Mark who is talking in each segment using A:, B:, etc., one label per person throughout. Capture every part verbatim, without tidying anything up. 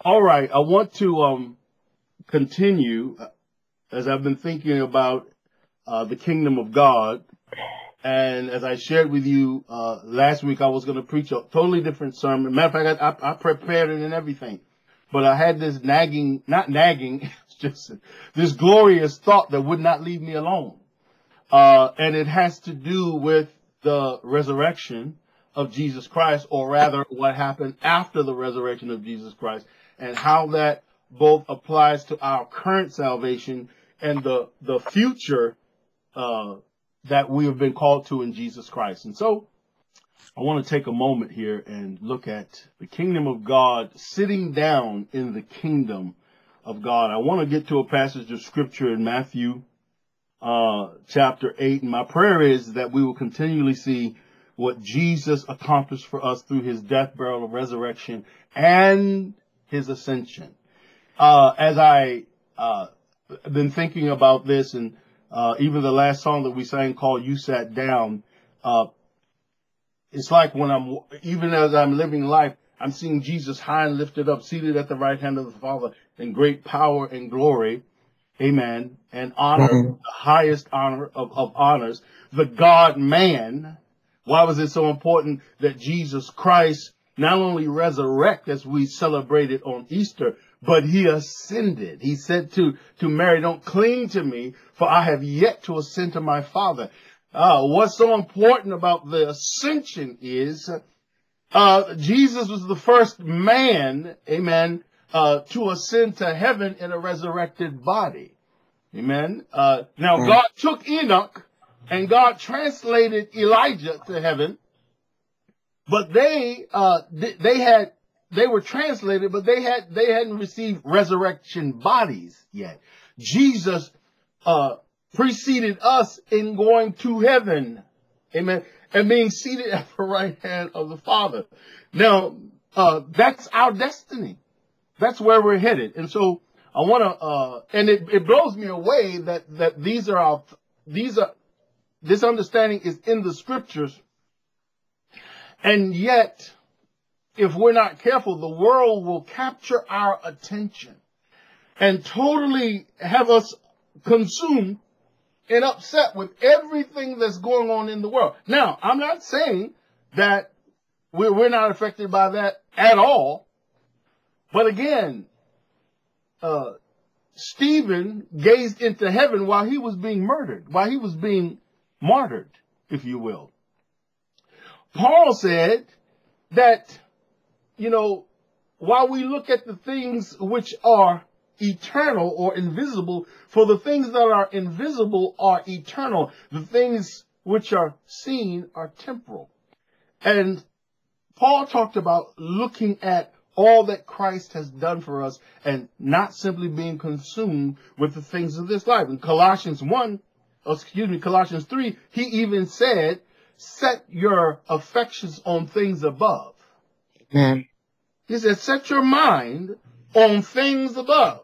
A: All right. I want to um, continue uh, as I've been thinking about uh, the kingdom of God. And as I shared with you uh, last week, I was going to preach a totally different sermon. Matter of fact, I, I, I prepared it and everything. But I had this nagging, not nagging, it's just this glorious thought that would not leave me alone. Uh, and it has to do with the resurrection of Jesus Christ, or rather what happened after the resurrection of Jesus Christ, and how that both applies to our current salvation and the, the future uh, that we have been called to in Jesus Christ. And so I want to take a moment here and look at the kingdom of God, sitting down in the kingdom of God. I want to get to a passage of scripture in Matthew uh, chapter eight. And my prayer is that we will continually see what Jesus accomplished for us through his death, burial, and resurrection, and his ascension. Uh, as I uh, been thinking about this, and uh, even the last song that we sang called "You Sat Down," uh, it's like when I'm, even as I'm living life, I'm seeing Jesus high and lifted up, seated at the right hand of the Father in great power and glory. Amen. And honor, mm-hmm. the highest honor of, of honors, the God-man. Why was it so important that Jesus Christ not only resurrect as we celebrated on Easter, but he ascended? He said to, to Mary, "Don't cling to me, for I have yet to ascend to my Father." Uh, what's so important about the ascension is, uh, Jesus was the first man, amen, uh, to ascend to heaven in a resurrected body. Amen. Uh, now mm. God took Enoch and God translated Elijah to heaven, but they, uh, th- they had, they were translated, but they had, they hadn't received resurrection bodies yet. Jesus, uh, preceded us in going to heaven. Amen. And being seated at the right hand of the Father. Now, uh, that's our destiny. That's where we're headed. And so I want to, uh, and it, it blows me away that, that these are our, these are, this understanding is in the scriptures. And yet, if we're not careful, the world will capture our attention and totally have us consumed and upset with everything that's going on in the world. Now, I'm not saying that we're, we're not affected by that at all. But again, uh, Stephen gazed into heaven while he was being murdered, while he was being martyred, if you will. Paul said that, you know, while we look at the things which are eternal or invisible, for the things that are invisible are eternal. The things which are seen are temporal. And Paul talked about looking at all that Christ has done for us and not simply being consumed with the things of this life. In Colossians one, excuse me, Colossians three, he even said, "Set your affections on things above."
B: Amen.
A: He said, set your mind on things above.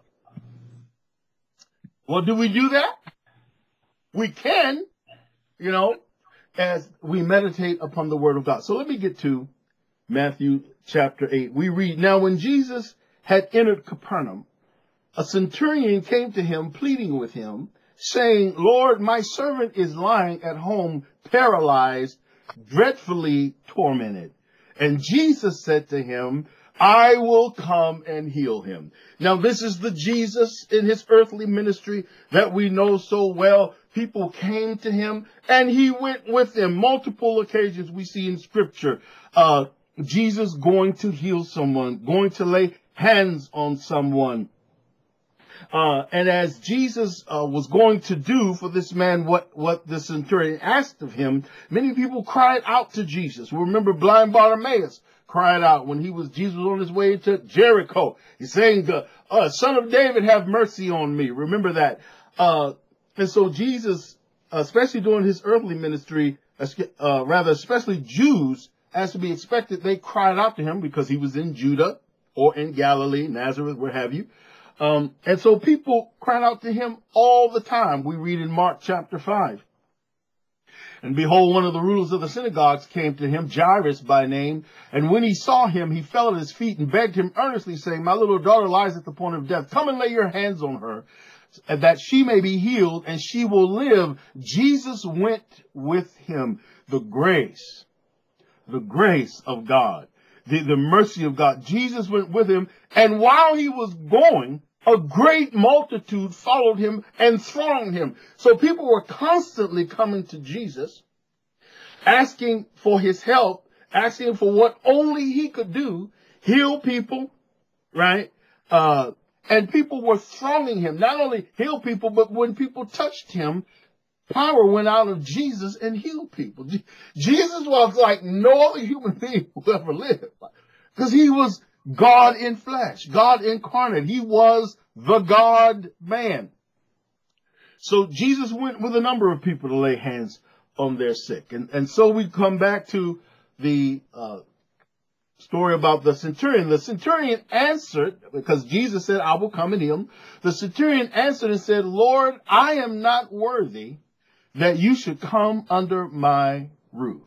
A: Well, do we do that? We can, you know, as we meditate upon the word of God. So let me get to Matthew chapter eight. We read, "Now when Jesus had entered Capernaum, a centurion came to him, pleading with him, saying, 'Lord, my servant is lying at home, paralyzed, dreadfully tormented.' And Jesus said to him, 'I will come and heal him.'" Now, this is the Jesus in his earthly ministry that we know so well. People came to him and he went with them. Multiple occasions we see in scripture, uh, Jesus going to heal someone, going to lay hands on someone. Uh, and as Jesus uh, was going to do for this man what, what the centurion asked of him, many people cried out to Jesus. Remember blind Bartimaeus cried out when he was, Jesus was on his way to Jericho. He's saying, uh, "Son of David, have mercy on me." Remember that. Uh, and so Jesus, especially during his earthly ministry, uh, rather, especially Jews, as to be expected, they cried out to him because he was in Judah or in Galilee, Nazareth, where have you. Um, and so people cried out to him all the time. We read in Mark chapter five. And behold, one of the rulers of the synagogues came to him, Jairus by name. And when he saw him, he fell at his feet and begged him earnestly, saying, my little daughter lies at the point of death. Come and lay your hands on her, that she may be healed, and she will live. Jesus went with him. The grace, the grace of God, the, the mercy of God. Jesus went with him, and while he was going, a great multitude followed him and thronged him. So people were constantly coming to Jesus, asking for his help, asking for what only he could do, heal people, right? Uh, and people were thronging him, not only heal people, but when people touched him, power went out of Jesus and healed people. Jesus was like no other human being who ever lived, because he was God in flesh, God incarnate. He was the God-man. So Jesus went with a number of people to lay hands on their sick. And, and so we come back to the uh, story about the centurion. The centurion answered, because Jesus said, I will come and heal him. The centurion answered and said, Lord, I am not worthy that you should come under my roof.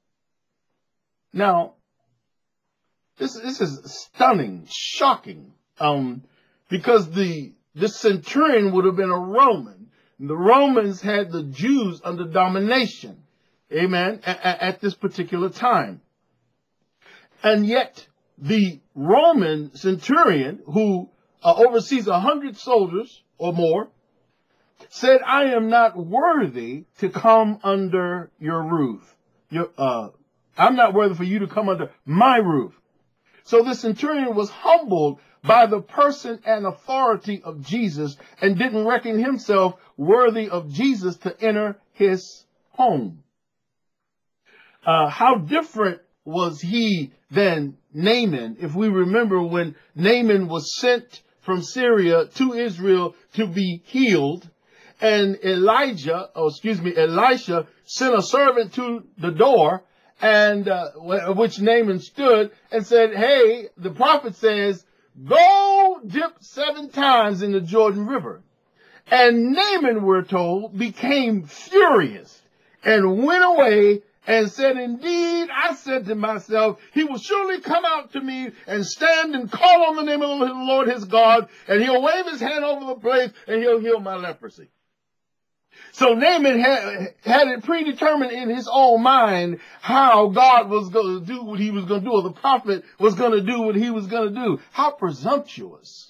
A: Now, This, this is stunning, shocking, um, because the, the centurion would have been a Roman. The Romans had the Jews under domination, amen, at, at this particular time. And yet the Roman centurion, who uh, oversees a hundred soldiers or more, said, I am not worthy to come under your roof. Your, uh, I'm not worthy for you to come under my roof. So the centurion was humbled by the person and authority of Jesus and didn't reckon himself worthy of Jesus to enter his home. Uh, how different was he than Naaman? If we remember when Naaman was sent from Syria to Israel to be healed, and Elijah, or excuse me, Elisha sent a servant to the door, and uh, which Naaman stood and said, hey, the prophet says, go dip seven times in the Jordan River. And Naaman, we're told, became furious and went away and said, indeed, I said to myself, he will surely come out to me and stand and call on the name of the Lord his God, and he'll wave his hand over the place and he'll heal my leprosy. So Naaman had, had it predetermined in his own mind how God was going to do what he was going to do, or the prophet was going to do what he was going to do. How presumptuous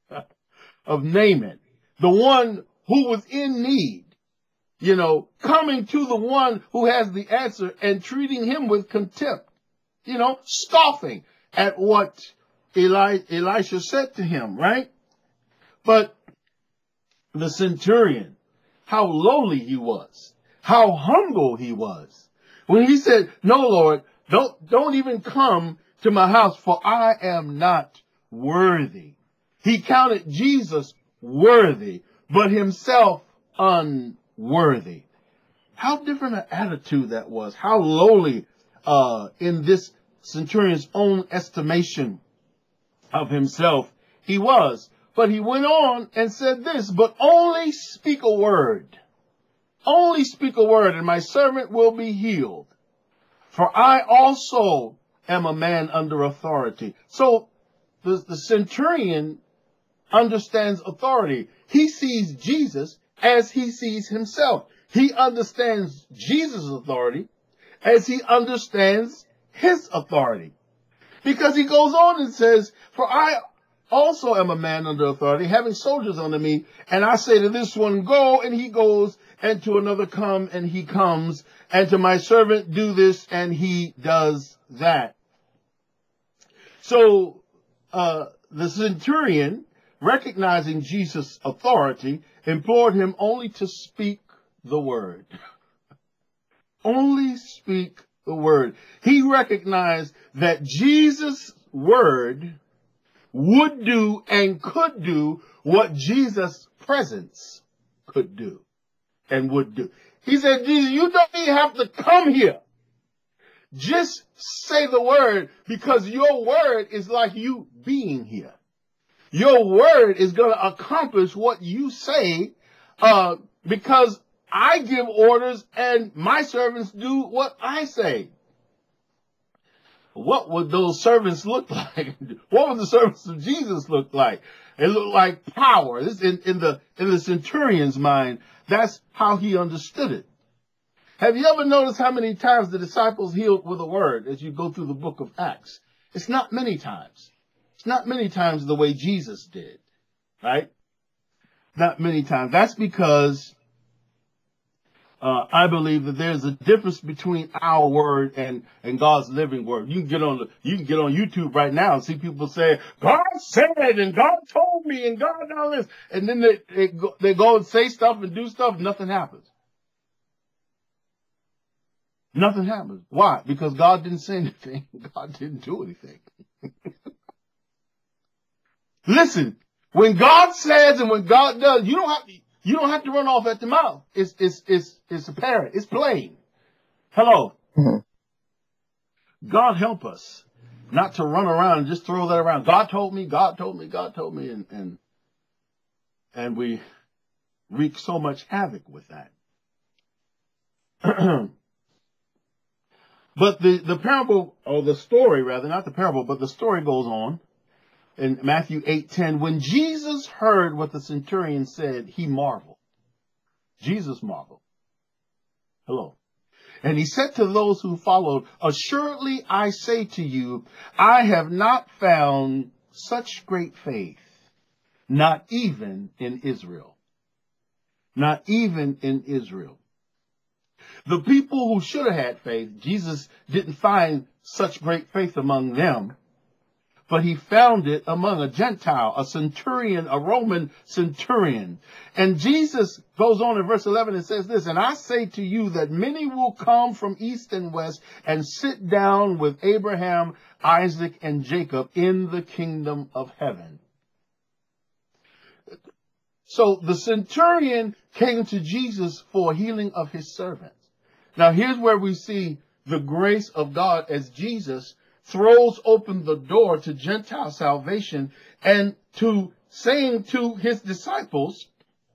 A: of Naaman, the one who was in need, you know, coming to the one who has the answer and treating him with contempt, you know, scoffing at what Eli, Elisha said to him, right? But the centurion, how lowly he was, how humble he was. When he said, no, Lord, don't, don't even come to my house, for I am not worthy. He counted Jesus worthy, but himself unworthy. How different an attitude that was. How lowly, uh, in this centurion's own estimation of himself he was. But he went on and said this, but only speak a word. Only speak a word, and my servant will be healed. For I also am a man under authority. So the, the centurion understands authority. He sees Jesus as he sees himself. He understands Jesus' authority as he understands his authority. Because he goes on and says, for I also am a man under authority, having soldiers under me, and I say to this one, go, and he goes, and to another, come, and he comes, and to my servant, do this, and he does that. So uh, the centurion, recognizing Jesus' authority, implored him only to speak the word. Only speak the word. He recognized that Jesus' word would do and could do what Jesus' presence could do and would do. He said, Jesus, you don't even have to come here. Just say the word, because your word is like you being here. Your word is going to accomplish what you say, uh, because I give orders and my servants do what I say. What would those servants look like? What would the servants of Jesus look like? It looked like power. This in, in the in the centurion's mind, that's how he understood it. Have you ever noticed how many times the disciples healed with a word as you go through the book of Acts? It's not many times. It's not many times the way Jesus did, right? Not many times. That's because uh, I believe that there's a difference between our word and, and God's living word. You can get on the, you can get on YouTube right now and see people say, God said and God told me and God done this. And then they, they, go, they go and say stuff and do stuff. Nothing happens. Nothing happens. Why? Because God didn't say anything. God didn't do anything. Listen, when God says and when God does, you don't have to, you don't have to run off at the mouth. It's, it's, it's, it's apparent. It's plain. Hello. Mm-hmm. God help us not to run around and just throw that around. God told me, God told me, God told me. And, and, and we wreak so much havoc with that. But the, the parable, or the story rather, not the parable, but the story goes on in Matthew eight ten. When Jesus heard what the centurion said, he marveled. Jesus marveled. Hello. And he said to those who followed, assuredly I say to you, I have not found such great faith, not even in Israel. Not even in Israel. The people who should have had faith, Jesus didn't find such great faith among them, but he found it among a Gentile, a centurion, a Roman centurion. And Jesus goes on in verse eleven and says this, and I say to you that many will come from east and west and sit down with Abraham, Isaac, and Jacob in the kingdom of heaven. So the centurion came to Jesus for healing of his servants. Now, here's where we see the grace of God as Jesus throws open the door to Gentile salvation and to saying to his disciples,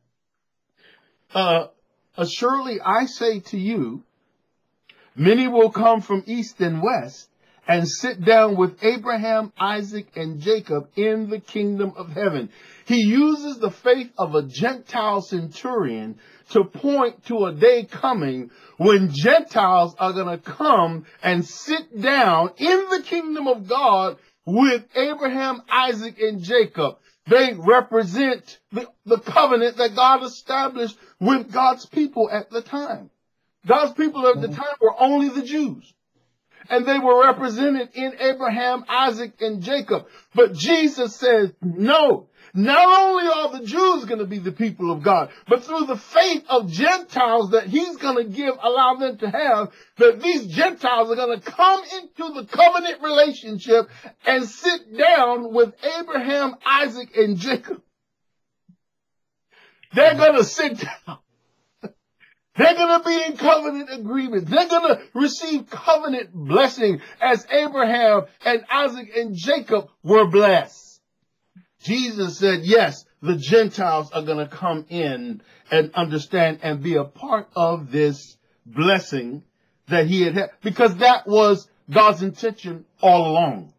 A: uh, assuredly I say to you, many will come from east and west and sit down with Abraham, Isaac, and Jacob in the kingdom of heaven. He uses the faith of a Gentile centurion to point to a day coming when Gentiles are going to come and sit down in the kingdom of God with Abraham, Isaac, and Jacob. They represent the, the covenant that God established with God's people at the time. God's people at the time were only the Jews. And they were represented in Abraham, Isaac, and Jacob. But Jesus says, no, not only are the Jews going to be the people of God, but through the faith of Gentiles that he's going to give, allow them to have, that these Gentiles are going to come into the covenant relationship and sit down with Abraham, Isaac, and Jacob. They're going to sit down. They're going to be in covenant agreement. They're going to receive covenant blessing as Abraham and Isaac and Jacob were blessed. Jesus said, yes, the Gentiles are going to come in and understand and be a part of this blessing that he had had, because that was God's intention all along.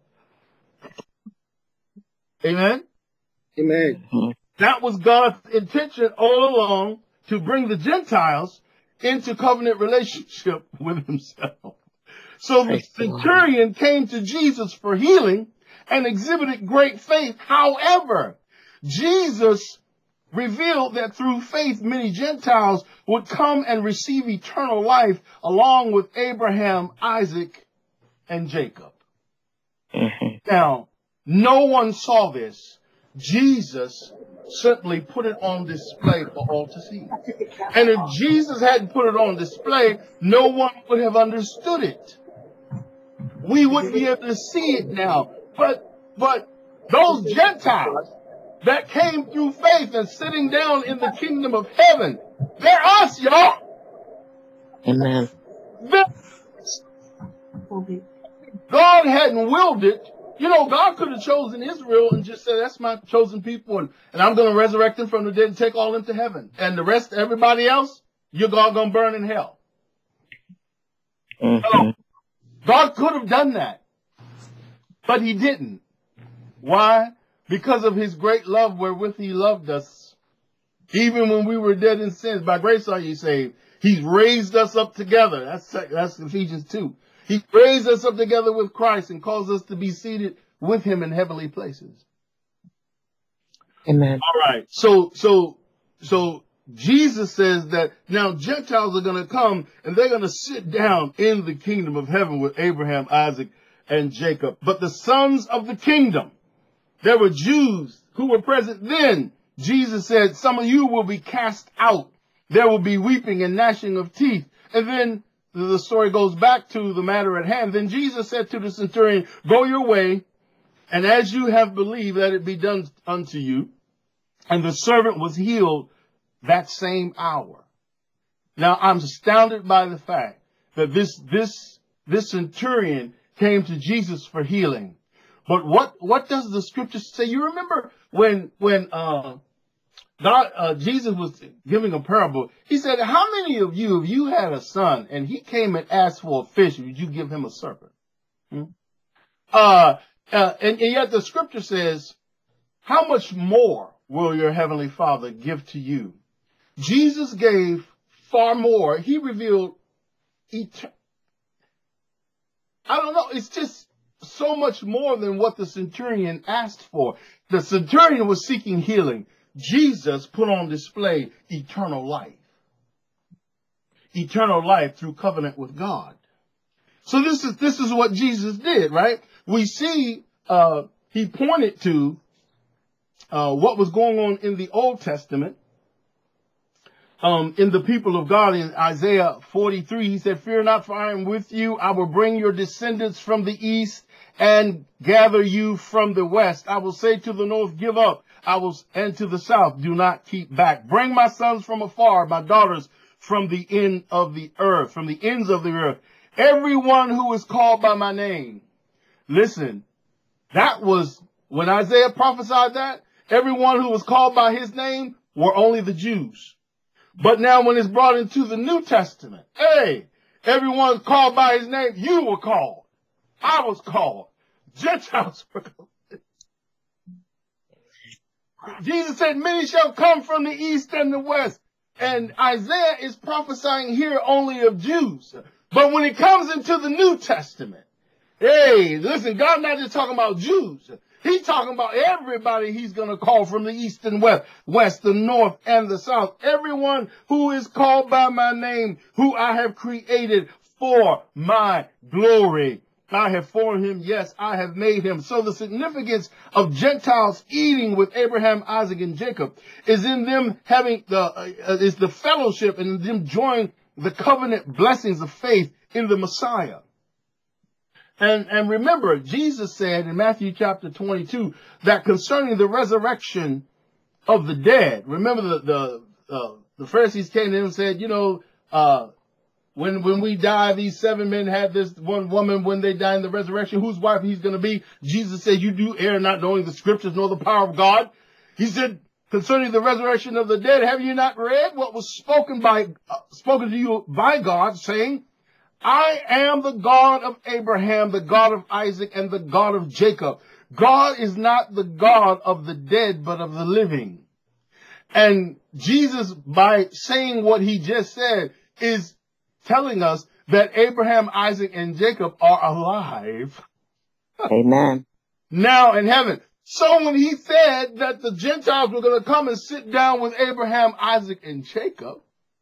A: Amen?
B: Amen.
A: That was God's intention all along, to bring the Gentiles into covenant relationship with himself. So the centurion came to Jesus for healing and exhibited great faith. However, Jesus revealed that through faith, many Gentiles would come and receive eternal life along with Abraham, Isaac, and Jacob. Mm-hmm. Now, no one saw this. Jesus simply put it on display for all to see. And if Jesus hadn't put it on display, no one would have understood it. We wouldn't be able to see it now. But, but those Gentiles that came through faith and sitting down in the kingdom of heaven, they're us, y'all.
C: Amen.
A: God hadn't willed it. You know, God could have chosen Israel and just said, that's my chosen people, and, and I'm going to resurrect them from the dead and take all them to heaven. And the rest, everybody else, you're all going to burn in hell.
B: Mm-hmm.
A: Hello. God could have done that, but he didn't. Why? Because of his great love wherewith he loved us. Even when we were dead in sins, by grace are you saved. He's raised us up together. That's, that's Ephesians two. He raised us up together with Christ and caused us to be seated with him in heavenly places.
B: Amen.
A: All right. So, so, so Jesus says that now Gentiles are going to come and they're going to sit down in the kingdom of heaven with Abraham, Isaac, and Jacob. But the sons of the kingdom, there were Jews who were present then. Jesus said, some of you will be cast out. There will be weeping and gnashing of teeth. And then the story goes back to the matter at hand. Then Jesus said to the centurion, go your way, and as you have believed, let it be done unto you. And the servant was healed that same hour. Now, I'm astounded by the fact that this, this, this centurion came to Jesus for healing. But what, what does the scripture say? You remember when, when, uh, God, uh, Jesus was giving a parable. He said, how many of you, if you had a son and he came and asked for a fish, would you give him a serpent? Hmm? Uh, uh, and, and yet the scripture says, how much more will your heavenly Father give to you? Jesus gave far more. He revealed eternal. I don't know. It's just so much more than what the centurion asked for. The centurion was seeking healing. Jesus put on display eternal life. Eternal life through covenant with God. So this is, this is what Jesus did, right? We see, uh, he pointed to, uh, what was going on in the Old Testament. Um, in the people of God in Isaiah forty-three, he said, fear not, for I am with you. I will bring your descendants from the east and gather you from the west. I will say to the north, give up. I will, and to the south, do not keep back. Bring my sons from afar, my daughters from the end of the earth, from the ends of the earth. Everyone who is called by my name. Listen, that was when Isaiah prophesied that. Everyone who was called by his name were only the Jews. But now when it's brought into the New Testament, hey, everyone's called by his name. You were called. I was called. Gentiles were called. Jesus said, many shall come from the east and the west. And Isaiah is prophesying here only of Jews. But when it comes into the New Testament, hey, listen, God's not just talking about Jews. He's talking about everybody he's going to call from the east and west, west, the north, and the south. Everyone who is called by my name, who I have created for my glory. I have formed him. Yes, I have made him. So the significance of Gentiles eating with Abraham, Isaac, and Jacob is in them having the, uh, is the fellowship and them enjoying the covenant blessings of faith in the Messiah. And, and remember, Jesus said in Matthew chapter twenty-two that concerning the resurrection of the dead, remember the, the, uh, the Pharisees came to him and said, you know, uh, when, when we die, these seven men had this one woman when they die in the resurrection, whose wife he's going to be. Jesus said, you do err not knowing the scriptures nor the power of God. He said, concerning the resurrection of the dead, have you not read what was spoken by, uh, spoken to you by God, saying, I am the God of Abraham, the God of Isaac, and the God of Jacob. God is not the God of the dead, but of the living. And Jesus, by saying what he just said, is telling us that Abraham, Isaac, and Jacob are alive.
B: Amen.
A: Now in heaven. So when he said that the Gentiles were going to come and sit down with Abraham, Isaac, and Jacob,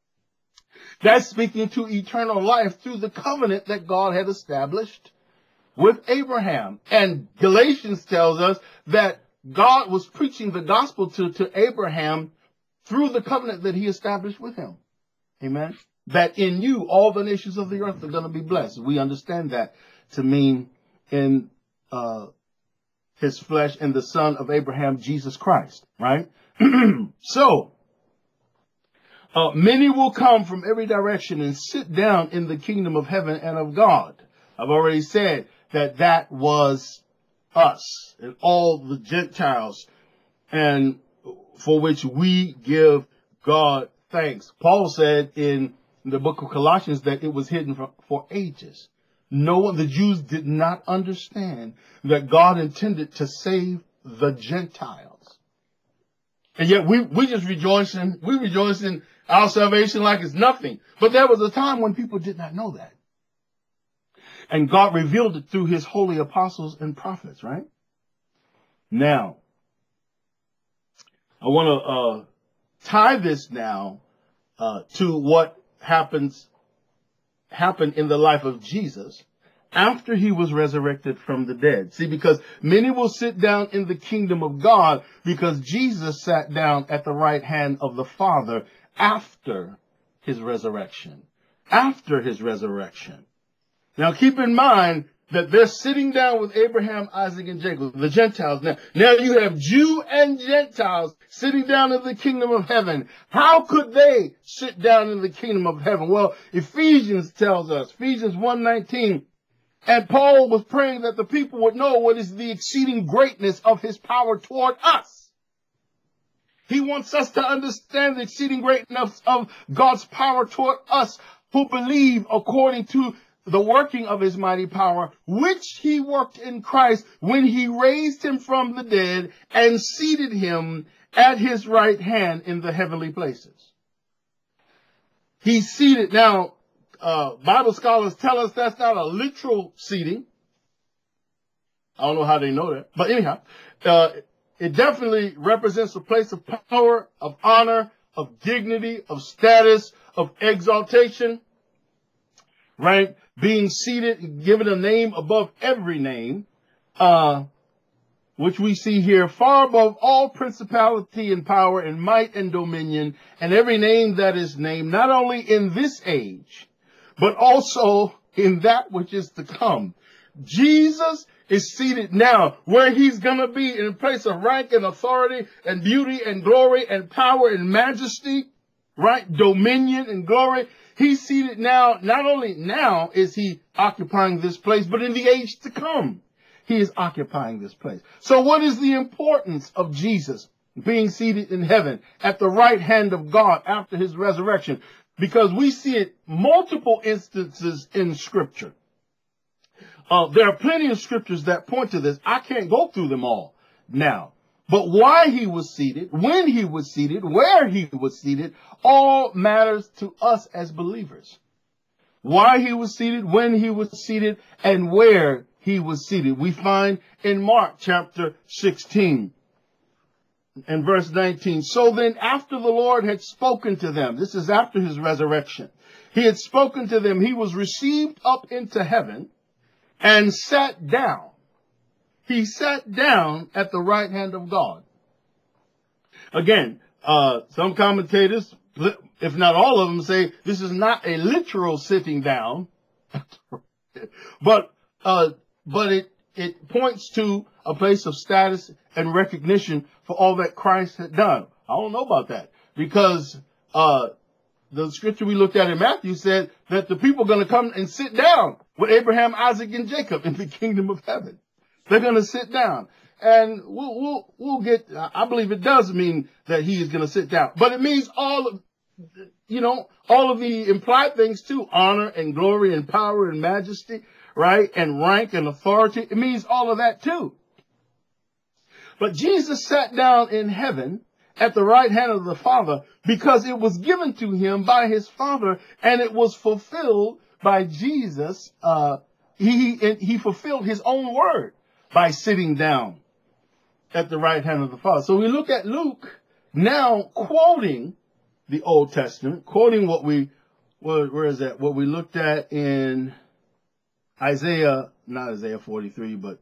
A: that's speaking to eternal life through the covenant that God had established with Abraham. And Galatians tells us that God was preaching the gospel to, to Abraham through the covenant that he established with him. Amen. That in you, all the nations of the earth are going to be blessed. We understand that to mean in uh, his flesh and the son of Abraham, Jesus Christ. Right? So, Uh, many will come from every direction and sit down in the kingdom of heaven and of God. I've already said that that was us and all the Gentiles, and for which we give God thanks. Paul said in the book of Colossians that it was hidden for, for ages. No one, the Jews did not understand that God intended to save the Gentiles. And yet we, we just rejoice in, we rejoice in our salvation like it's nothing. But there was a time when people did not know that. And God revealed it through his holy apostles and prophets, right? Now, I want to uh, tie this now uh, to what happens happened in the life of Jesus after he was resurrected from the dead. See, because many will sit down in the kingdom of God because Jesus sat down at the right hand of the Father after his resurrection. After his resurrection. Now, keep in mind that they're sitting down with Abraham, Isaac, and Jacob, the Gentiles. Now, now you have Jew and Gentiles sitting down in the kingdom of heaven. How could they sit down in the kingdom of heaven? Well, Ephesians tells us, Ephesians one nineteen, and Paul was praying that the people would know what is the exceeding greatness of his power toward us. He wants us to understand the exceeding greatness of God's power toward us who believe according to the working of his mighty power, which he worked in Christ when he raised him from the dead and seated him at his right hand in the heavenly places. He's seated. Now, uh, Bible scholars tell us that's not a literal seating. I don't know how they know that. But anyhow, uh, it definitely represents a place of power, of honor, of dignity, of status, of exaltation. Right? Being seated, given a name above every name, uh, which we see here, far above all principality and power and might and dominion, and every name that is named, not only in this age, but also in that which is to come. Jesus is seated now where he's going to be in a place of rank and authority and beauty and glory and power and majesty, right? Dominion and glory. He's seated now. Not only now is he occupying this place, but in the age to come, he is occupying this place. So what is the importance of Jesus being seated in heaven at the right hand of God after his resurrection? Because we see it multiple instances in Scripture. Uh, there are plenty of scriptures that point to this. I can't go through them all now. But why he was seated, when he was seated, where he was seated, all matters to us as believers. Why he was seated, when he was seated, and where he was seated. We find in Mark chapter sixteen and verse nineteen. So then after the Lord had spoken to them, this is after his resurrection, he had spoken to them, he was received up into heaven and sat down. He sat down at the right hand of God. Again, uh, some commentators, if not all of them, say this is not a literal sitting down, but uh, but it it points to a place of status and recognition for all that Christ had done. I don't know about that because uh, the scripture we looked at in Matthew said that the people are going to come and sit down with Abraham, Isaac, and Jacob in the kingdom of heaven. They're going to sit down. And we'll, we'll, we'll get, I believe it does mean that he is going to sit down. But it means all of, you know, all of the implied things too. Honor and glory and power and majesty, right? And rank and authority. It means all of that too. But Jesus sat down in heaven at the right hand of the Father because it was given to him by his Father and it was fulfilled by Jesus. Uh, he, he fulfilled his own word by sitting down at the right hand of the Father. So we look at Luke now quoting the Old Testament, quoting what we, where, where is that? What we looked at in Isaiah, not Isaiah forty-three, but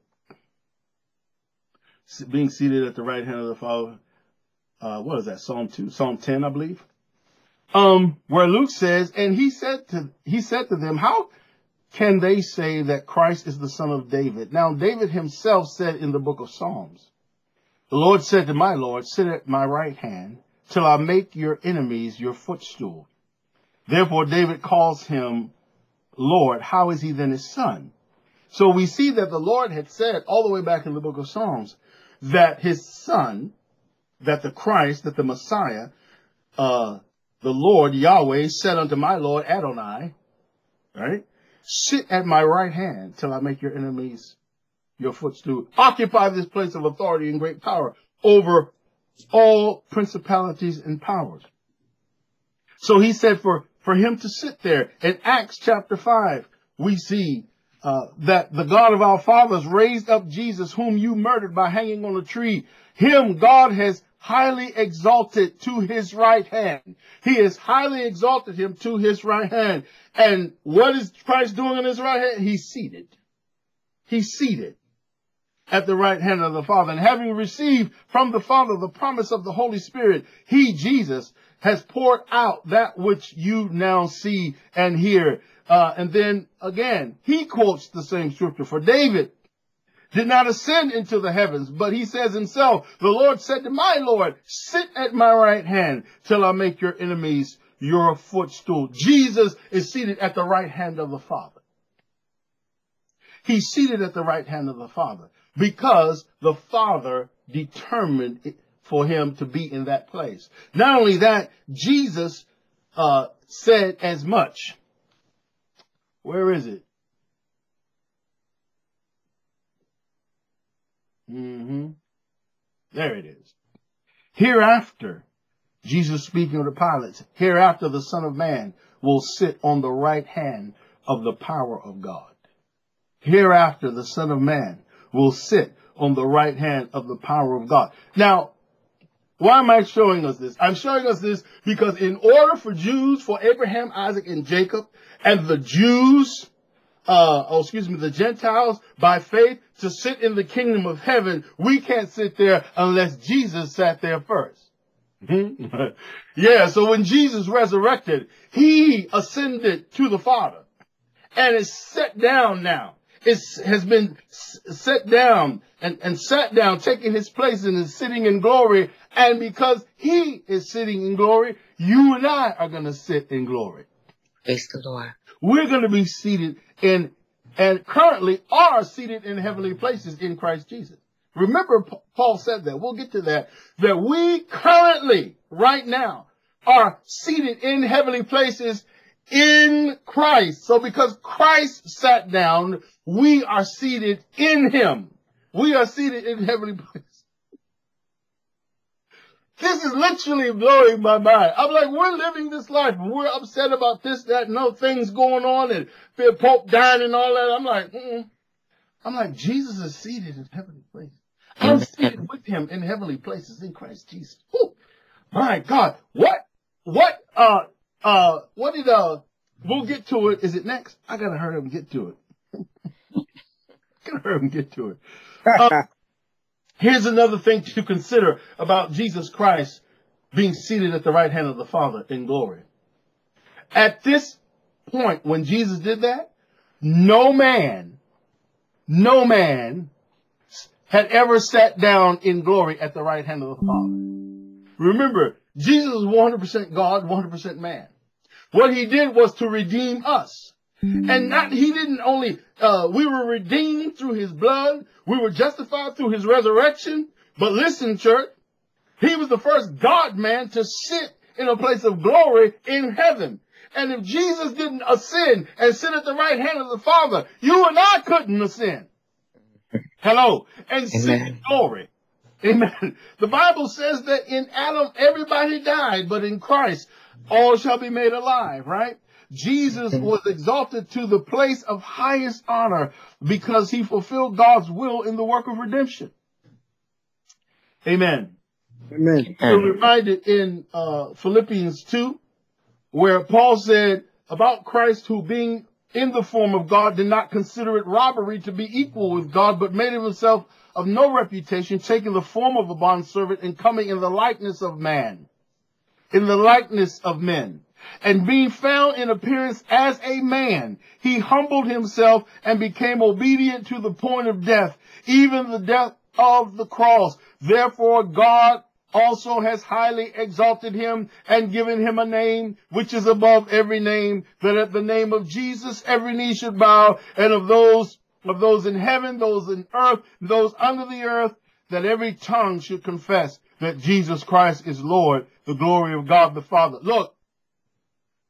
A: being seated at the right hand of the Father. Uh, what is that? Psalm two, Psalm ten, I believe. Um, where Luke says, and he said to, he said to them, how can they say that Christ is the son of David? Now, David himself said in the book of Psalms, the Lord said to my Lord, sit at my right hand till I make your enemies your footstool. Therefore, David calls him Lord. How is he then his son? So we see that the Lord had said all the way back in the book of Psalms that his son, that the Christ, that the Messiah, uh, the Lord Yahweh said unto my Lord Adonai, right? Sit at my right hand till I make your enemies your footstool. Occupy this place of authority and great power over all principalities and powers. So he said for, for him to sit there. In Acts chapter five, we see uh, that the God of our fathers raised up Jesus, whom you murdered by hanging on a tree. Him God has highly exalted to his right hand. He has highly exalted him to his right hand. And what is Christ doing on his right hand? He's seated. He's seated at the right hand of the Father. And having received from the Father the promise of the Holy Spirit, he, Jesus, has poured out that which you now see and hear. Uh, and then again, he quotes the same scripture. For David did not ascend into the heavens, but he says himself, the Lord said to my Lord, sit at my right hand till I make your enemies your footstool. Jesus is seated at the right hand of the Father. He's seated at the right hand of the Father because the Father determined it for him to be in that place. Not only that, Jesus uh, said as much. Where is it? Mm-hmm. There it is. Hereafter, Jesus speaking to the Pilate, hereafter the Son of Man will sit on the right hand of the power of God. Hereafter the Son of Man will sit on the right hand of the power of God. Now, why am I showing us this? I'm showing us this because in order for Jews, for Abraham, Isaac, and Jacob, and the Jews, uh, oh, excuse me, the Gentiles, by faith, to sit in the kingdom of heaven, we can't sit there unless Jesus sat there first. Yeah, so when Jesus resurrected, he ascended to the Father and is set down now. It has been set down and, and sat down, taking his place and is sitting in glory. And because he is sitting in glory, you and I are going to sit in glory.
B: Praise the Lord.
A: We're going to be seated in, and currently are seated in heavenly places in Christ Jesus. Remember, Paul said that. We'll get to that. That we currently, right now, are seated in heavenly places in Christ. So because Christ sat down, we are seated in him. We are seated in heavenly places. This is literally blowing my mind. I'm like, we're living this life. And we're upset about this, that, and other things going on, and the Pope dying and all that. I'm like, mm-mm. I'm like, Jesus is seated in heavenly places. I'm seated with him in heavenly places in Christ Jesus. Whew. My God, what, what, uh, uh, what did, uh, we'll get to it. Is it next? I gotta hurry up and get to it. Gotta hurry up and get to it. Uh, here's another thing to consider about Jesus Christ being seated at the right hand of the Father in glory. At this point, when Jesus did that, no man, no man had ever sat down in glory at the right hand of the Father. Remember, Jesus was one hundred percent God, one hundred percent man. What he did was to redeem us. And not, he didn't only, uh, we were redeemed through his blood. We were justified through his resurrection. But listen, church, he was the first God man to sit in a place of glory in heaven. And if Jesus didn't ascend and sit at the right hand of the Father, you and I couldn't ascend. Hello. And sit in glory. Amen. The Bible says that in Adam, everybody died, but in Christ, all shall be made alive, right? Jesus was exalted to the place of highest honor because he fulfilled God's will in the work of redemption. Amen.
C: Amen.
A: We're reminded in uh, Philippians two, where Paul said about Christ, who being in the form of God did not consider it robbery to be equal with God, but made of himself of no reputation, taking the form of a bondservant and coming in the likeness of man, in the likeness of men. And being found in appearance as a man, he humbled himself and became obedient to the point of death, even the death of the cross. Therefore, God also has highly exalted him and given him a name which is above every name, that at the name of Jesus every knee should bow, and of those of those in heaven, those in earth, those under the earth, that every tongue should confess that Jesus Christ is Lord, the glory of God the Father. Look,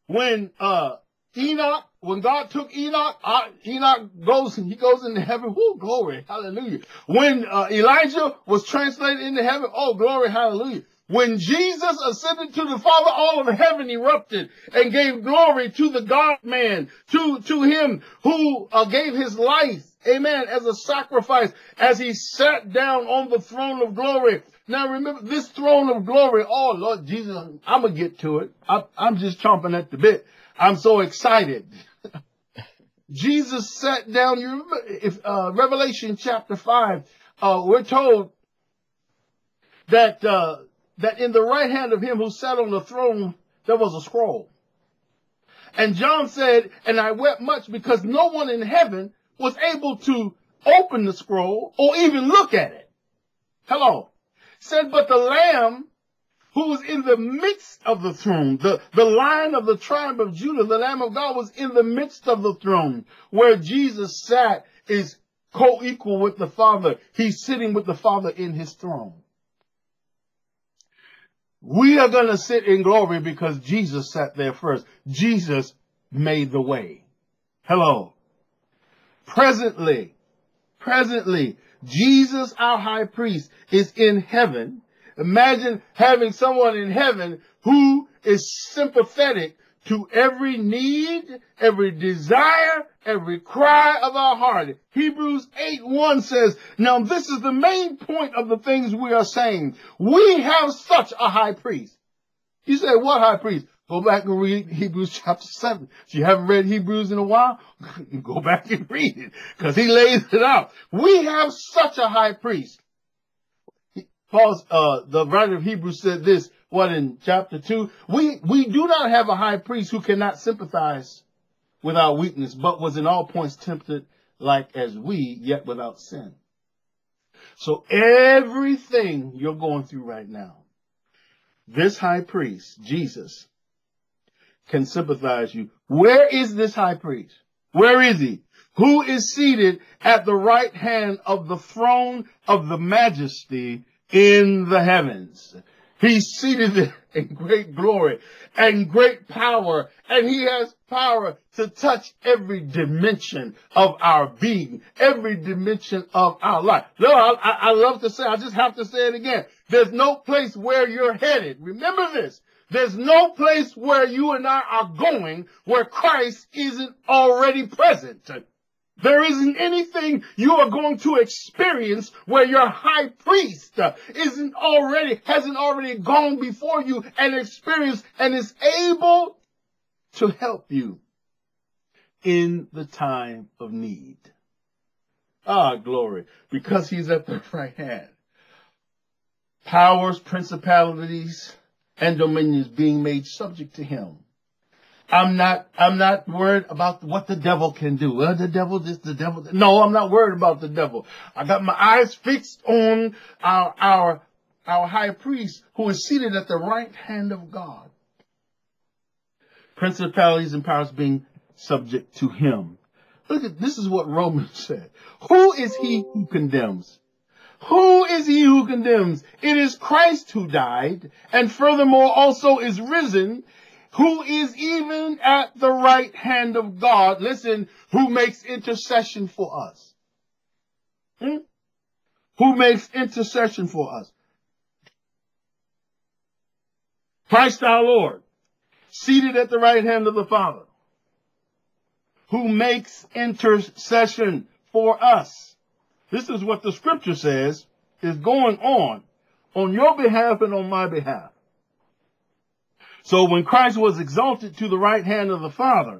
A: when uh, Enoch, when God took Enoch, uh, Enoch goes, he goes into heaven. Whoo, glory, hallelujah. When uh, Elijah was translated into heaven, oh, glory, hallelujah. When Jesus ascended to the Father, all of heaven erupted and gave glory to the God-man, to, to him who uh, gave his life, amen, as a sacrifice, as he sat down on the throne of glory. Now remember, this throne of glory, oh Lord Jesus, I'm going to get to it. I, I'm just chomping at the bit. I'm so excited. Jesus sat down, you remember, if, uh, Revelation chapter five, uh, we're told that, uh, that in the right hand of him who sat on the throne, there was a scroll. And John said, and I wept much because no one in heaven was able to open the scroll or even look at it. Hello. Said, but the Lamb who was in the midst of the throne, the, the Lion of the tribe of Judah, the Lamb of God was in the midst of the throne where Jesus sat is co-equal with the Father. He's sitting with the Father in his throne. We are going to sit in glory because Jesus sat there first. Jesus made the way. Hello. Presently, presently, Jesus, our high priest, is in heaven. Imagine having someone in heaven who is sympathetic to every need, every desire, every cry of our heart. Hebrews eight one says, now this is the main point of the things we are saying. We have such a high priest. You say, what high priest? Go back and read Hebrews chapter seven. If you haven't read Hebrews in a while, go back and read it because he lays it out. We have such a high priest. Paul's, uh, the writer of Hebrews said this, what, in chapter two? We, we do not have a high priest who cannot sympathize with our weakness, but was in all points tempted like as we, yet without sin. So everything you're going through right now, this high priest, Jesus, can sympathize you. Where is this high priest? Where is he? Who is seated at the right hand of the throne of the majesty in the heavens? He's seated in great glory and great power, and he has power to touch every dimension of our being, every dimension of our life. No, I, I love to say, I just have to say it again. There's no place where you're headed. Remember this. There's no place where you and I are going where Christ isn't already present. There isn't anything you are going to experience where your high priest isn't already, hasn't already gone before you and experienced and is able to help you in the time of need. Ah, glory, because he's at the right hand. Powers, principalities, and dominions being made subject to him. I'm not, I'm not worried about what the devil can do. Well, the devil this, the devil that. No, I'm not worried about the devil. I got my eyes fixed on our, our, our high priest who is seated at the right hand of God. Principalities and powers being subject to him. Look at, this is what Romans said. Who is he who condemns? Who is he who condemns? It is Christ who died and furthermore also is risen, who is even at the right hand of God, listen, who makes intercession for us. Hmm? Who makes intercession for us? Christ our Lord, seated at the right hand of the Father, who makes intercession for us. This is what the scripture says is going on, on your behalf and on my behalf. So when Christ was exalted to the right hand of the Father,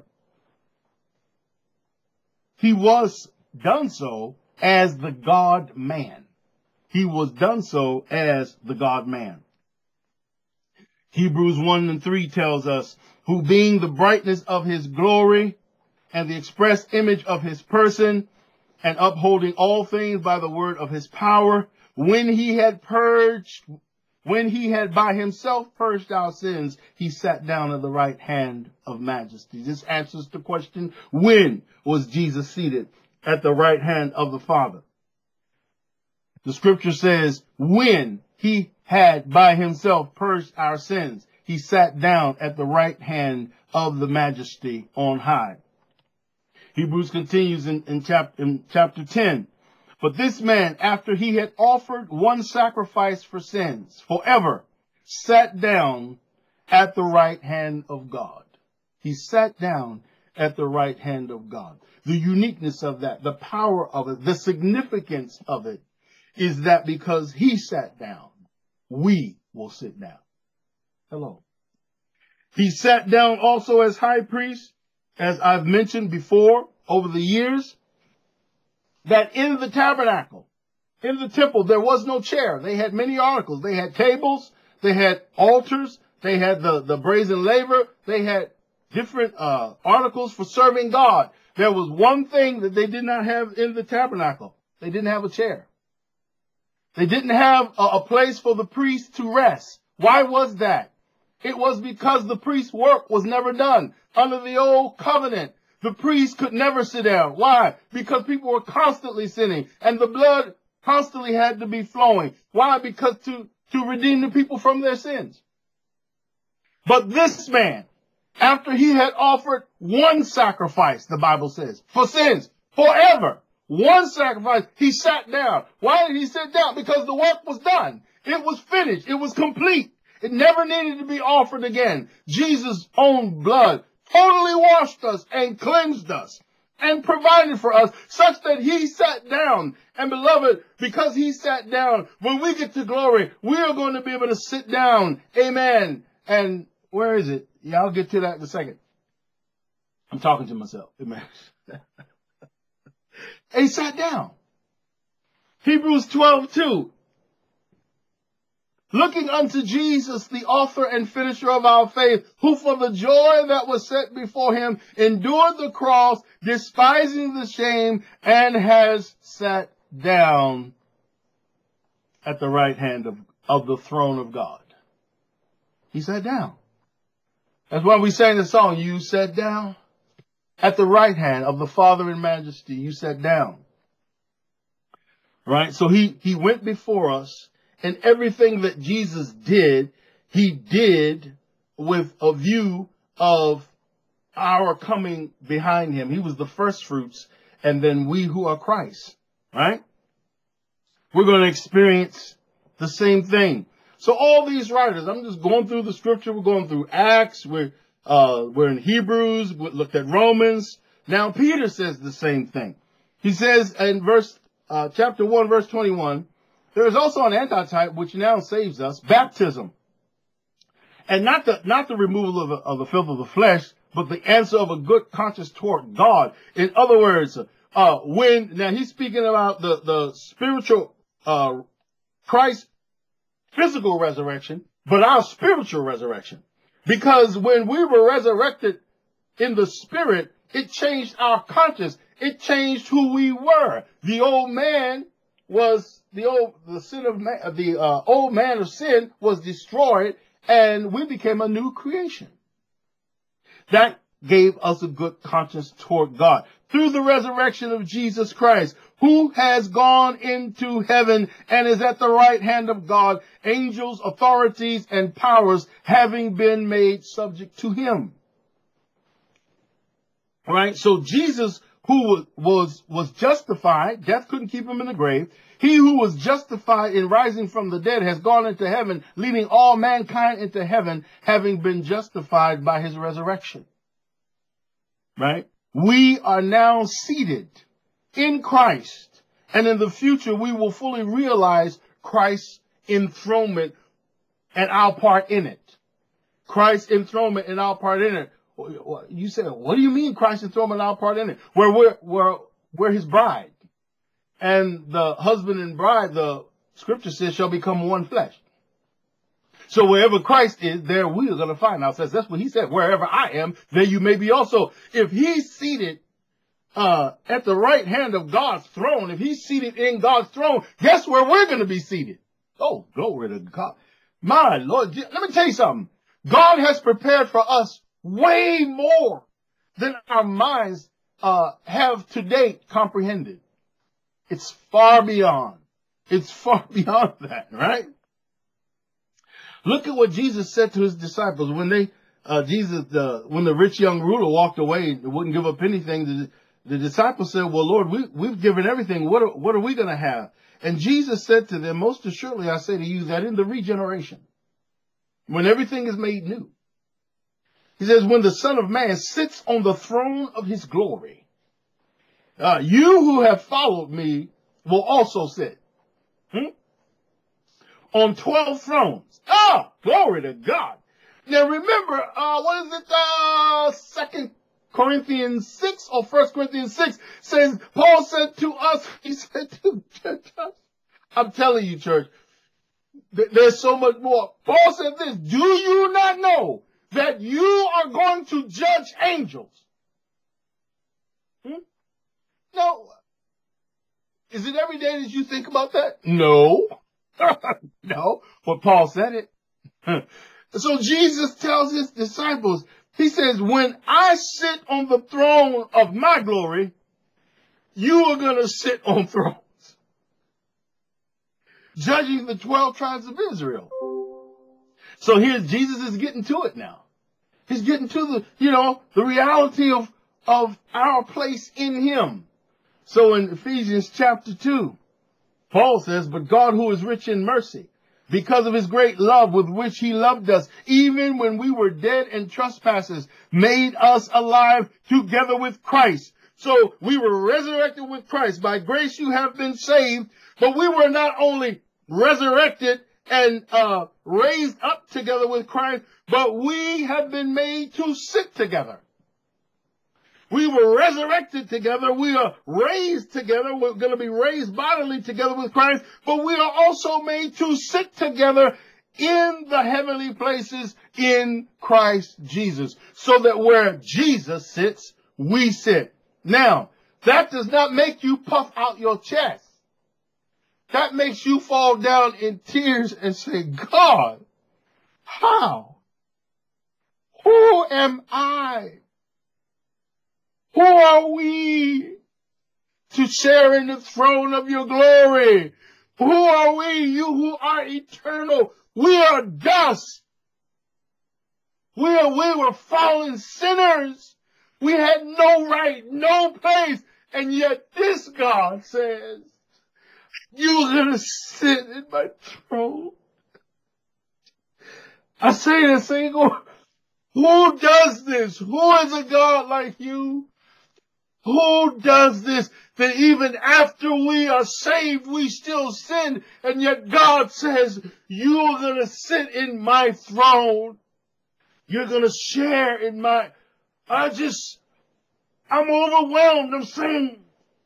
A: he was done so as the God-man. He was done so as the God-man. Hebrews one and three tells us, who being the brightness of his glory and the express image of his person, and upholding all things by the word of his power, when he had purged When he had by himself purged our sins, he sat down at the right hand of majesty. This answers the question, when was Jesus seated at the right hand of the Father? The scripture says, when he had by himself purged our sins, he sat down at the right hand of the Majesty on high. Hebrews continues in, in, chap, in chapter ten. But this man, after he had offered one sacrifice for sins forever, sat down at the right hand of God. He sat down at the right hand of God. The uniqueness of that, the power of it, the significance of it is that because he sat down, we will sit down. Hello. He sat down also as high priest, as I've mentioned before over the years, that in the tabernacle, in the temple, there was no chair. They had many articles. They had tables. They had altars. They had the, the brazen laver. They had different uh, articles for serving God. There was one thing that they did not have in the tabernacle. They didn't have a chair. They didn't have a, a place for the priest to rest. Why was that? It was because the priest's work was never done. Under the old covenant, the priest could never sit down. Why? Because people were constantly sinning, and the blood constantly had to be flowing. Why? Because to, to redeem the people from their sins. But this man, after he had offered one sacrifice, the Bible says, for sins, forever, one sacrifice, he sat down. Why did he sit down? Because the work was done. It was finished. It was complete. It never needed to be offered again. Jesus' own blood totally washed us and cleansed us and provided for us such that he sat down. And beloved, because he sat down, when we get to glory, we are going to be able to sit down. Amen. And where is it? Yeah, I'll get to that in a second. I'm talking to myself. Amen. He sat down. Hebrews twelve two. Looking unto Jesus, the author and finisher of our faith, who for the joy that was set before him endured the cross, despising the shame, and has sat down at the right hand of, of the throne of God. He sat down. That's why we sang the song, you sat down at the right hand of the Father in majesty. You sat down. Right? So he, he went before us. And everything that Jesus did, he did with a view of our coming behind him. He was the first fruits, and then we who are Christ, right? We're going to experience the same thing. So all these writers, I'm just going through the scripture. We're going through Acts. We're, uh, we're in Hebrews. We looked at Romans. Now Peter says the same thing. He says in verse, uh, chapter one, verse twenty-one, there is also an antitype which now saves us, baptism. And not the, not the removal of the, of the filth of the flesh, but the answer of a good conscience toward God. In other words, uh, when, now he's speaking about the, the spiritual, uh, Christ physical resurrection, but our spiritual resurrection. Because when we were resurrected in the spirit, it changed our conscience. It changed who we were. The old man was the old, the sin of man, the uh, old man of sin was destroyed, and we became a new creation. That gave us a good conscience toward God through the resurrection of Jesus Christ, who has gone into heaven and is at the right hand of God, angels, authorities, and powers having been made subject to him. All right. So Jesus, who was, was justified, death couldn't keep him in the grave. He who was justified in rising from the dead has gone into heaven, leading all mankind into heaven, having been justified by his resurrection. Right? We are now seated in Christ, and in the future we will fully realize Christ's enthronement and our part in it. Christ's enthronement and our part in it. You said, what do you mean Christ's enthronement and our part in it? Where we're, we're, we're his bride. And the husband and bride, the scripture says, shall become one flesh. So wherever Christ is, there we are going to find ourselves. That's what he said. Wherever I am, there you may be also. If he's seated uh, at the right hand of God's throne, if he's seated in God's throne, guess where we're going to be seated? Oh, glory to God. My Lord, let me tell you something. God has prepared for us way more than our minds uh, have to date comprehended. It's far beyond. It's far beyond that, right? Look at what Jesus said to his disciples when they, uh, Jesus, uh, when the rich young ruler walked away and wouldn't give up anything. The, the disciples said, well, Lord, we, we've given everything. What are, what are we going to have? And Jesus said to them, most assuredly, I say to you that in the regeneration, when everything is made new, he says, when the Son of Man sits on the throne of his glory, uh, you who have followed me will also sit hmm, on twelve thrones. Ah, glory to God. Now remember, uh, what is it, uh, Second Corinthians six or First Corinthians six says, Paul said to us, he said to the church, I'm telling you, church, th- there's so much more. Paul said this, do you not know that you are going to judge angels? Hmm? No. Is it every day that you think about that? No. No. But Paul said it. So Jesus tells his disciples, he says, when I sit on the throne of my glory, you are going to sit on thrones, judging the twelve tribes of Israel. So here Jesus is getting to it now. He's getting to the, you know, the reality of, of our place in him. So in Ephesians chapter two, Paul says, but God who is rich in mercy, because of his great love with which he loved us, even when we were dead in trespasses, made us alive together with Christ. So we were resurrected with Christ. By grace you have been saved, but we were not only resurrected and uh, raised up together with Christ, but we have been made to sit together. We were resurrected together. We are raised together. We're going to be raised bodily together with Christ, but we are also made to sit together in the heavenly places in Christ Jesus, so that where Jesus sits, we sit. Now, that does not make you puff out your chest. That makes you fall down in tears and say, God, how? Who am I? Who are we to share in the throne of your glory? Who are we, you who are eternal? We are dust. We, are, we were fallen sinners. We had no right, no place. And yet this God says, you're going to sit in my throne. I say the single, who does this? Who is a God like you? Who does this, that even after we are saved, we still sin, and yet God says, you're going to sit in my throne. You're going to share in my, I just, I'm overwhelmed. I'm saying,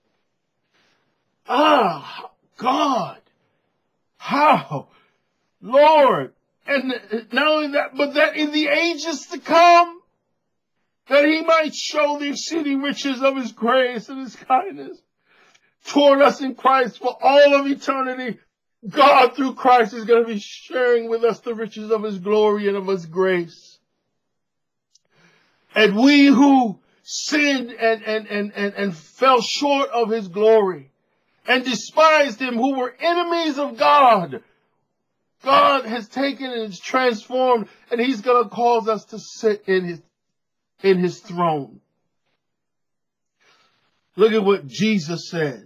A: ah, God, how, Lord, and not only that, but that in the ages to come, that he might show the exceeding riches of his grace and his kindness toward us in Christ for all of eternity. God, through Christ, is going to be sharing with us the riches of his glory and of his grace. And we who sinned and, and, and, and, and fell short of his glory and despised him, who were enemies of God, God has taken and transformed, and he's going to cause us to sit in his in his throne. Look at what Jesus said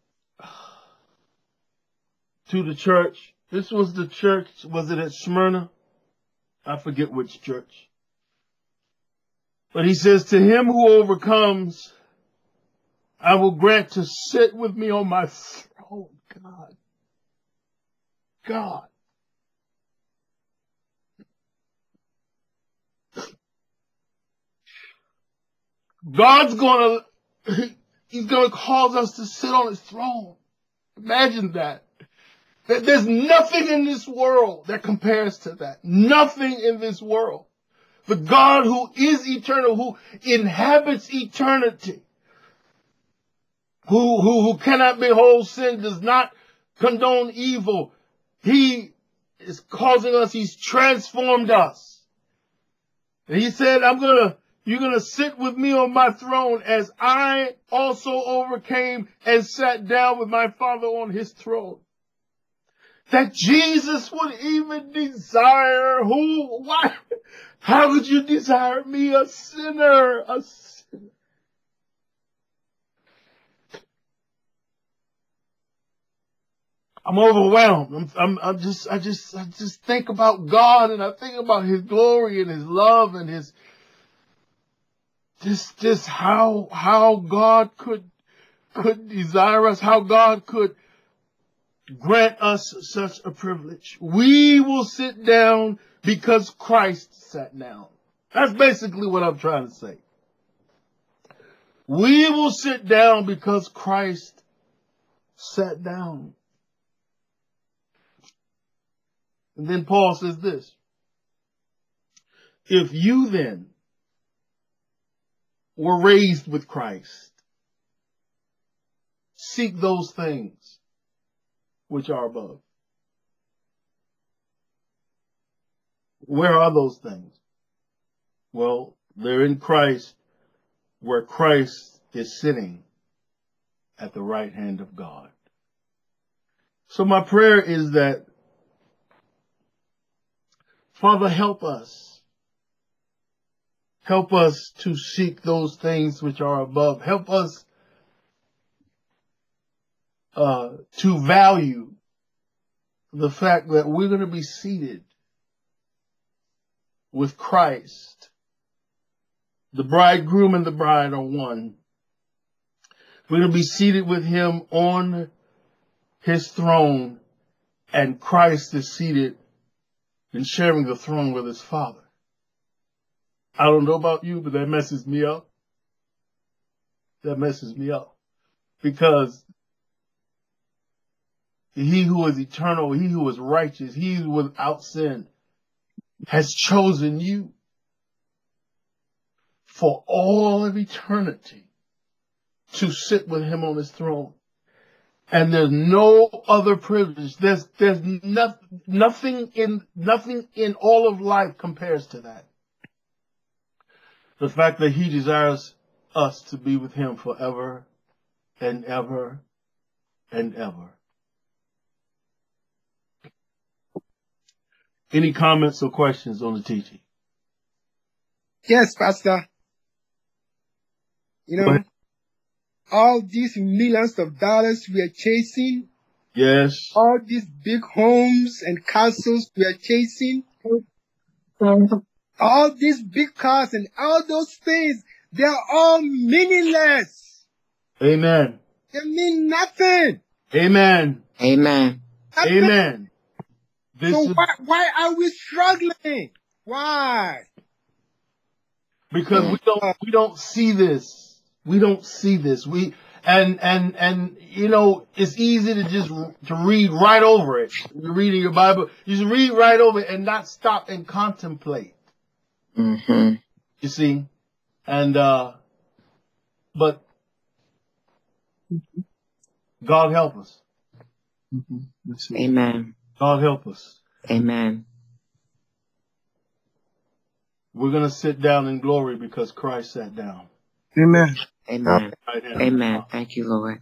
A: to the church. This was the church, was it at Smyrna? I forget which church. But he says, to him who overcomes, I will grant to sit with me on my throne. God. God. God's going to, he's going to cause us to sit on his throne. Imagine that. There's nothing in this world that compares to that. Nothing in this world. The God who is eternal, who inhabits eternity, who, who, who cannot behold sin, does not condone evil. He is causing us, he's transformed us. And he said, I'm going to, you're going to sit with me on my throne as I also overcame and sat down with my Father on his throne. that Jesus would even desire who? Why? How could you desire me, a sinner? A sinner. I'm overwhelmed. I'm, I'm, I'm just, I just, I just think about God, and I think about His glory and His love and His, just, just how, how God could, could desire us, how God could grant us such a privilege. We will sit down because Christ sat down. That's basically what I'm trying to say. We will sit down because Christ sat down. And then Paul says this: if you then were raised with Christ, seek those things which are above. Where are those things? Well, they're in Christ, where Christ is sitting at the right hand of God. So my prayer is that, Father, help us. Help us to seek those things which are above. Help us uh, to value the fact that we're going to be seated with Christ. The bridegroom and the bride are one. We're going to be seated with Him on His throne, and Christ is seated and sharing the throne with His Father. I don't know about you, but that messes me up. That messes me up. Because He who is eternal, He who is righteous, He who is without sin, has chosen you for all of eternity to sit with Him on His throne. And there's no other privilege. There's, there's no, nothing in, nothing in all of life compares to that. The fact that He desires us to be with Him forever and ever and ever. Any comments or questions on the teaching?
B: Yes, Pastor. You know, all these millions of dollars we are chasing.
A: Yes.
B: All these big homes and castles we are chasing. All these big cars and all those things, they are all meaningless.
A: Amen.
B: They mean nothing.
A: Amen.
C: Amen.
B: Nothing.
A: Amen. This
B: so
A: is
B: why, why are we struggling? Why?
A: Because we don't we don't see this. We don't see this. We and and and you know, it's easy to just to read right over it. You're reading your Bible, you just read right over it and not stop and contemplate.
C: Mm-hmm.
A: You see, and uh, but God help us.
C: Mm-hmm. Amen.
A: God help us.
C: Amen.
A: We're gonna sit down in glory because Christ sat down.
B: Amen.
C: Amen. Amen. Thank you, Lord.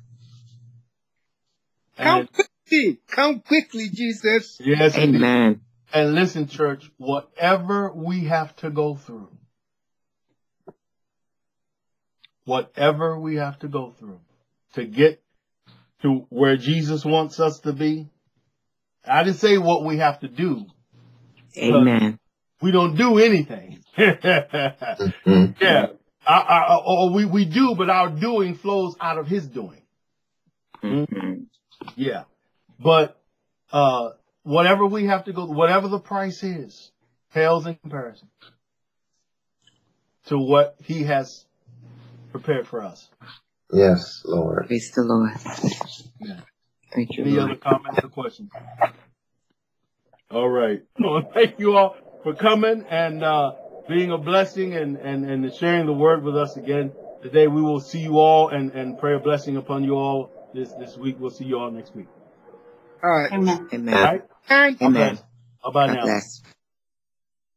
B: Come
A: And,
B: quickly. Come quickly, Jesus.
A: yes.
C: Amen.
A: Indeed. And listen, church, whatever we have to go through, whatever we have to go through to get to where Jesus wants us to be, I didn't say what we have to do.
C: Amen.
A: We don't do anything. Yeah. I, I, or we, we do, but our doing flows out of His doing.
C: Mm-hmm.
A: Yeah. But, uh, whatever we have to go, whatever the price is, pales in comparison to what He has prepared for us.
D: Yes, Lord.
C: Praise the Lord.
A: Yeah.
C: Thank you,
A: Any
C: Lord.
A: other comments or questions? All right. Well, thank you all for coming and, uh, being a blessing and, and, and sharing the word with us again today. We will see you all and, and pray a blessing upon you all this, this week. We'll see you all next week.
B: All right.
C: Amen. Amen.
A: All right?
B: And
C: Amen.
A: Bye bye
C: God
A: now.
C: bless.